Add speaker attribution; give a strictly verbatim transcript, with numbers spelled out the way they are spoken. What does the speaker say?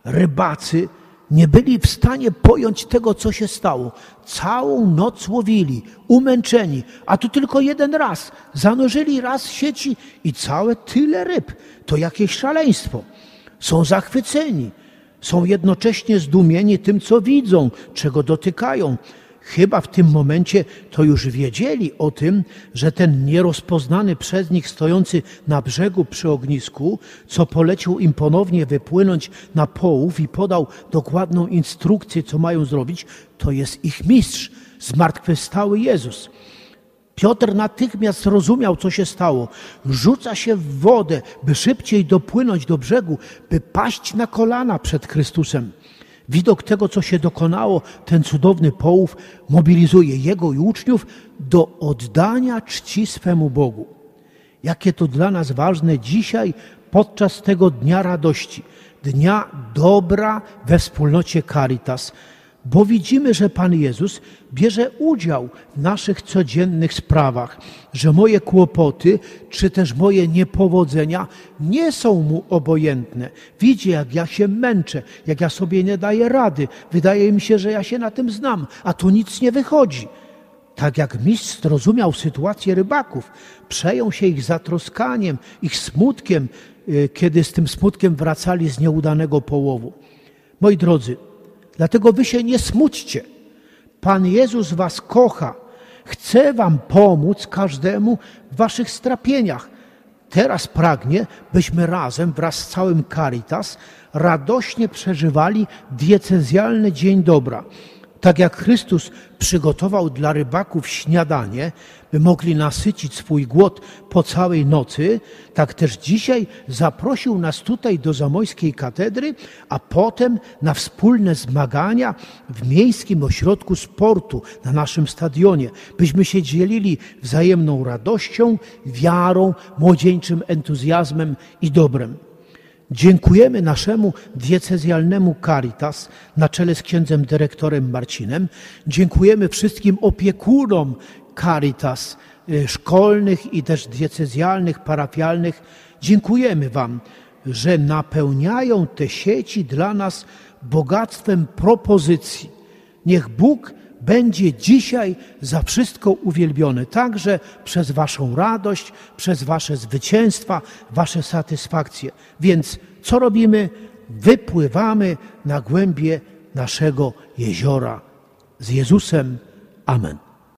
Speaker 1: rybacy nie byli w stanie pojąć tego, co się stało. Całą noc łowili, umęczeni, a tu tylko jeden raz. Zanurzyli raz sieci i całe tyle ryb. To jakieś szaleństwo. Są zachwyceni. Są jednocześnie zdumieni tym, co widzą, czego dotykają. Chyba w tym momencie to już wiedzieli o tym, że ten nierozpoznany przez nich stojący na brzegu przy ognisku, co polecił im ponownie wypłynąć na połów i podał dokładną instrukcję, co mają zrobić, to jest ich mistrz, zmartwychwstały Jezus. Piotr natychmiast rozumiał, co się stało. Rzuca się w wodę, by szybciej dopłynąć do brzegu, by paść na kolana przed Chrystusem. Widok tego, co się dokonało, ten cudowny połów, mobilizuje jego i uczniów do oddania czci swemu Bogu. Jakie to dla nas ważne dzisiaj, podczas tego Dnia Radości, Dnia Dobra we wspólnocie Caritas, bo widzimy, że Pan Jezus bierze udział w naszych codziennych sprawach, że moje kłopoty, czy też moje niepowodzenia nie są Mu obojętne. Widzi, jak ja się męczę, jak ja sobie nie daję rady. Wydaje mi się, że ja się na tym znam, a tu nic nie wychodzi. Tak jak mistrz rozumiał sytuację rybaków, przejął się ich zatroskaniem, ich smutkiem, kiedy z tym smutkiem wracali z nieudanego połowu. Moi drodzy, dlatego wy się nie smućcie. Pan Jezus was kocha. Chce wam pomóc każdemu w waszych strapieniach. Teraz pragnie, byśmy razem wraz z całym Caritas radośnie przeżywali diecezjalny Dzień Dobra. Tak jak Chrystus przygotował dla rybaków śniadanie, by mogli nasycić swój głód po całej nocy, tak też dzisiaj zaprosił nas tutaj do Zamojskiej Katedry, a potem na wspólne zmagania w Miejskim Ośrodku Sportu na naszym stadionie, byśmy się dzielili wzajemną radością, wiarą, młodzieńczym entuzjazmem i dobrem. Dziękujemy naszemu diecezjalnemu Caritas na czele z księdzem dyrektorem Marcinem. Dziękujemy wszystkim opiekunom Caritas szkolnych i też diecezjalnych, parafialnych. Dziękujemy wam, że napełniają te sieci dla nas bogactwem propozycji. Niech Bóg będzie dzisiaj za wszystko uwielbiony, także przez waszą radość, przez wasze zwycięstwa, wasze satysfakcje. Więc co robimy? Wypływamy na głębie naszego jeziora z Jezusem. Amen.